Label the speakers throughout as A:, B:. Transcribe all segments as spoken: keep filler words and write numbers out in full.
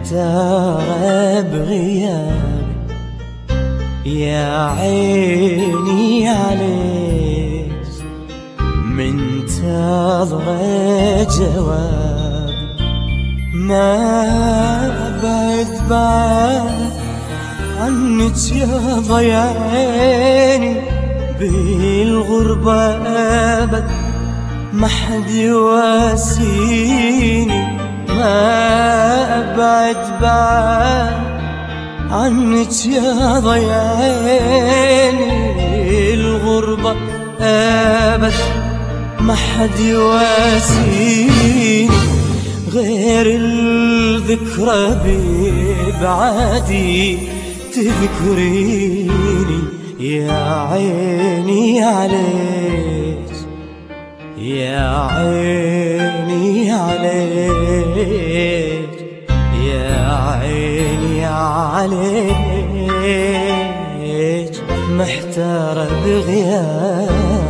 A: محتارة بغيابي يا عيني عليك، منتظرة جواب ما أبعد بعد عنك يا ضيا عيني، بالغربة أبد ما حد يواسيني، ما أبعد بعد عنك يا ضيا عيني، الغربة أبد ما حد يواسيني، غير الذكرى ببعادي تذكريني يا عيني عليك، يا عيني عليك، يا عيني عليك، محتارة بغياب.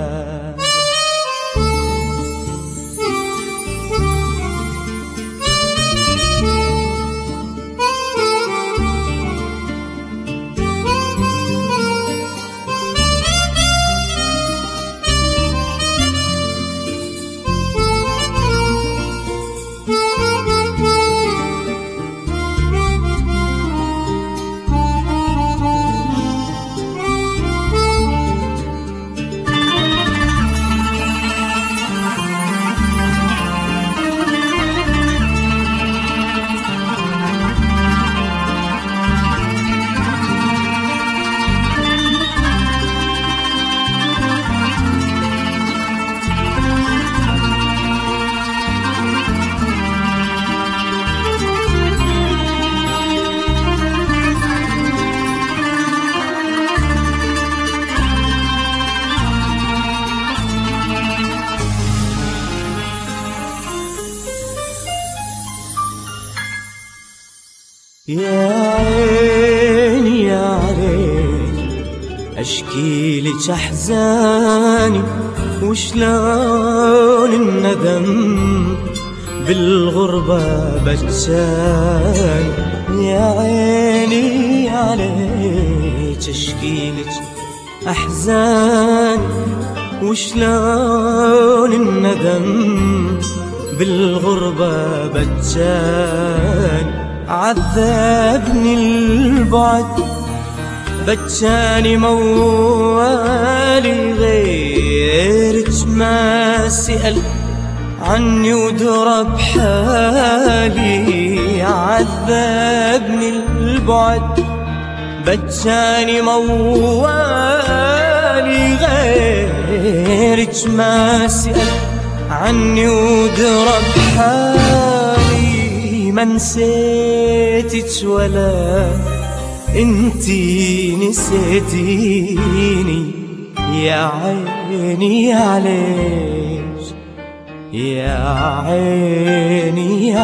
A: يا عيني عليك أشكي لك أحزاني، وشلون الندم بالغربة بجاني، يا عيني عليك أشكي لك أحزاني، وشلون الندم بالغربة بجاني، عذبني البعد بجاني موالي، غيرك ما سأل عني ودرب حالي، عذبني البعد بجاني موالي، غيرك ما سأل عني ودرب حالي، ما نسيتك ولا انتي نسيتيني، يا عيني عليك، يا عيني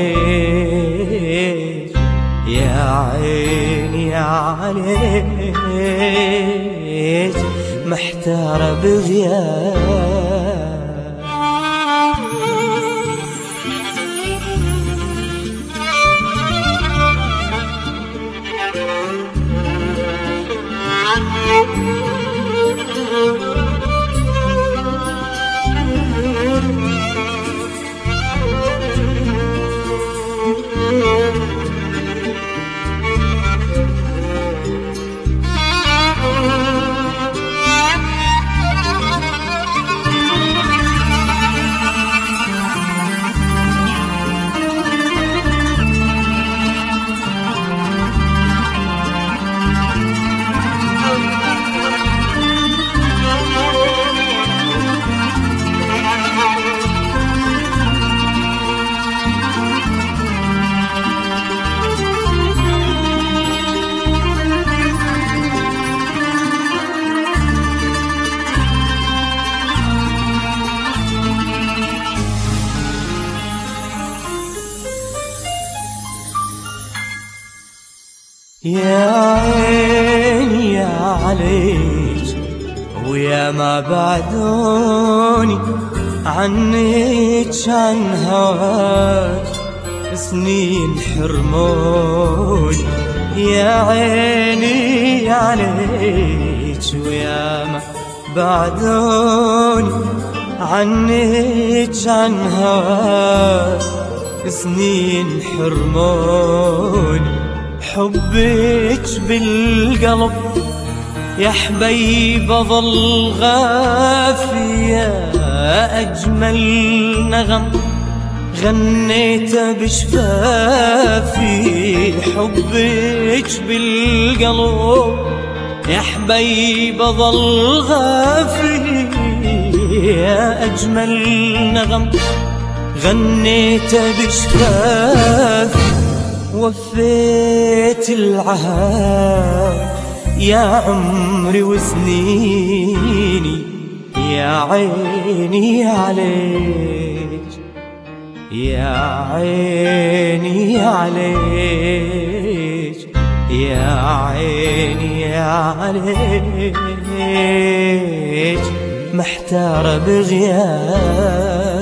A: عليك، يا عيني عليك، محتارة بغياب. يا عيني عليك ويا ما بعدوني عنك عن هواك سنين حرموني يا عيني عليك، وياما بعدوني عنك عن هواك، سنين حرموني حبك بالقلب يا حبيب ظل غافي، يا أجمل نغم غنيته بشفافي، حبك بالقلب يا حبيب ظل غافي، يا أجمل نغم غنيته بشفافي، وفيت العهد يا عمري وسنيني يا عيني عليك، يا عيني عليك، يا عيني عليك، محتار بغيابك.